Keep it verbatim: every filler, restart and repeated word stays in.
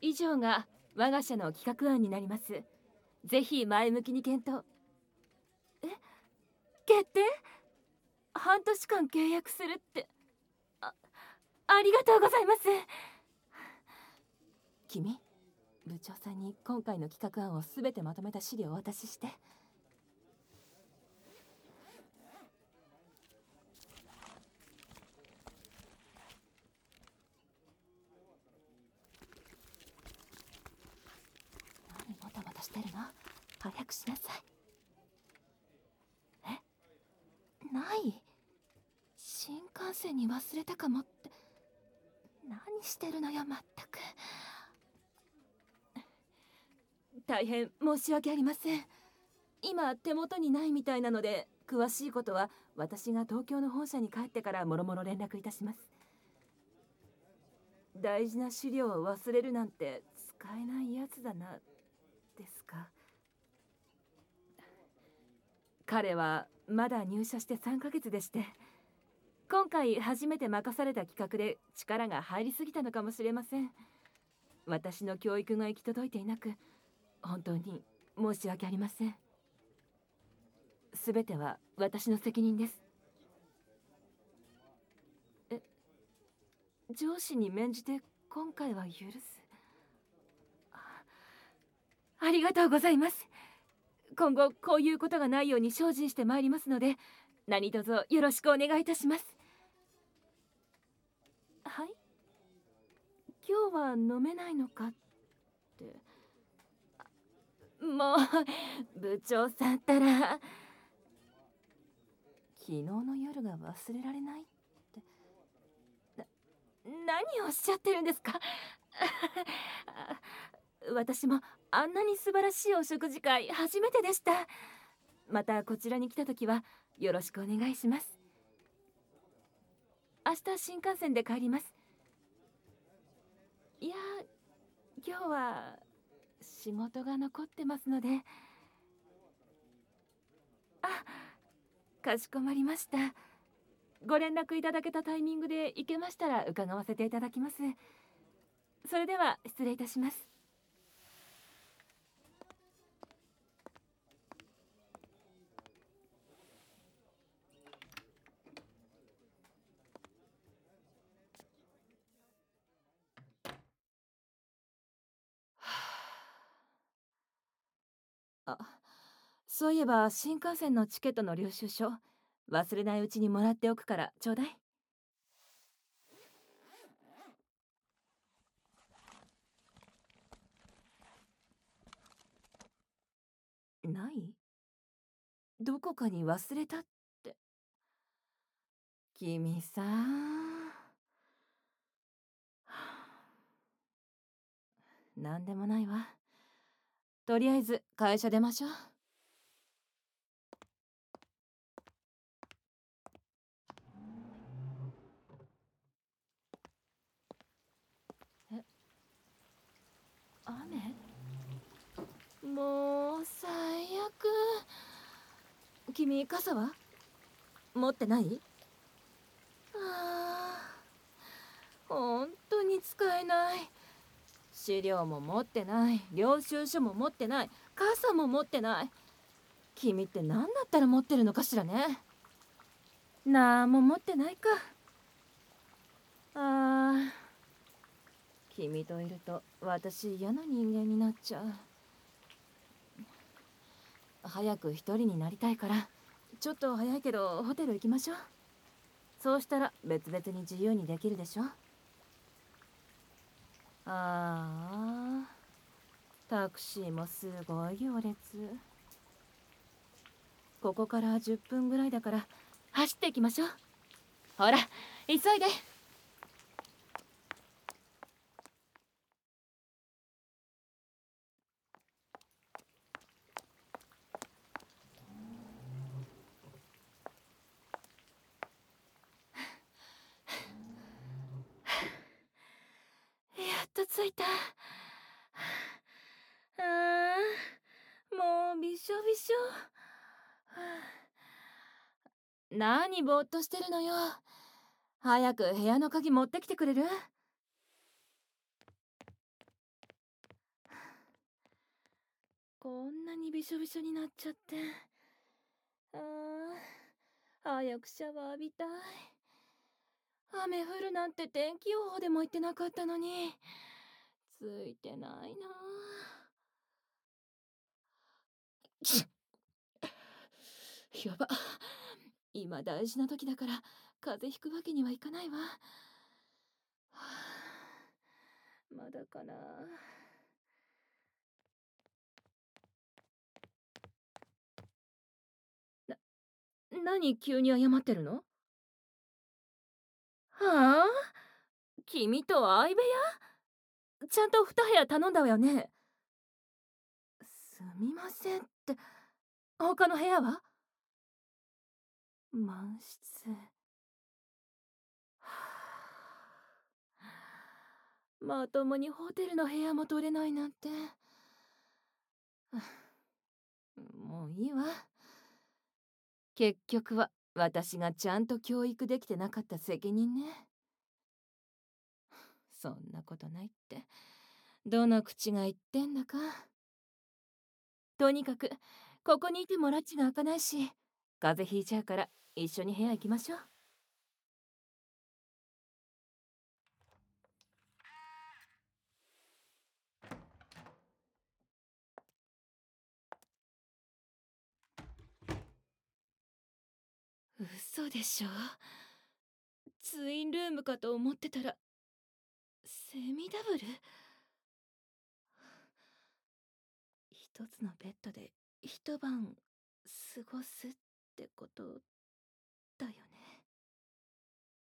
以上が我が社の企画案になります。ぜひ前向きに検討。え、決定？半年間契約するって。あ、ありがとうございます。君、部長さんに今回の企画案をすべてまとめた資料をお渡しして。何バタバタしてるの？早くしなさい。え、ない。新幹線に忘れたかもって。何してるのよ、まったく。大変申し訳ありません。今手元にないみたいなので、詳しいことは私が東京の本社に帰ってからもろもろ連絡いたします。大事な資料を忘れるなんて使えないやつだな。ですか。彼はまだ入社してさんかげつでして、今回初めて任された企画で力が入りすぎたのかもしれません。私の教育が行き届いていなく、本当に申し訳ありません。すべては私の責任です。え、上司に免じて今回は許す。ありがとうございます。今後こういうことがないように精進してまいりますので、何卒よろしくお願いいたします。はい、今日は飲めないのかって。もう部長さんったら。昨日の夜が忘れられないって。な何をおっしゃってるんですか？私もあんなに素晴らしいお食事会初めてでした。またこちらに来た時はよろしくお願いします。明日新幹線で帰ります。いや、今日は仕事が残ってますので。あ、かしこまりました。ご連絡いただけたタイミングで行けましたら伺わせていただきます。それでは失礼いたします。あ、そういえば新幹線のチケットの領収書、忘れないうちにもらっておくからちょうだい。ない？どこかに忘れたって。君さん。なんでもないわ。とりあえず会社出ましょう。え、雨？もう最悪。君傘は持ってない？ああ、本当に使えない。資料も持ってない、領収書も持ってない、傘も持ってない。君って何だったら持ってるのかしらね。なんも持ってないか。ああ、君といると私嫌な人間になっちゃう。早く一人になりたいから、ちょっと早いけどホテル行きましょう。そうしたら別々に自由にできるでしょ。ああ、タクシーもすごい行列。ここからじゅっぷんぐらいだから走っていきましょう。ほら、急いで。やっと着いた。あー、もうびしょびしょ。何ぼーっとしてるのよ。早く部屋の鍵持ってきてくれる？ こんなにびしょびしょになっちゃって。ああ、早くシャワー浴びたい。雨降るなんて天気予報でも言ってなかったのに。ついてないなあ。やば。今大事な時だから風邪ひくわけにはいかないわ。はあ、まだかな。な、何急に謝ってるの？はあ？君と相部屋？ちゃんとに部屋頼んだわよね。すみませんって、他の部屋は？満室。はあ、まともにホテルの部屋も取れないなんて。もういいわ。結局は私がちゃんと教育できてなかった責任ね。そんなことないってどの口が言ってんだか。とにかくここにいても拉致が開かないし、風邪ひいちゃうから一緒に部屋行きましょう。嘘でしょ。ツインルームかと思ってたらセミダブル。一つのベッドで一晩過ごすってことだよね。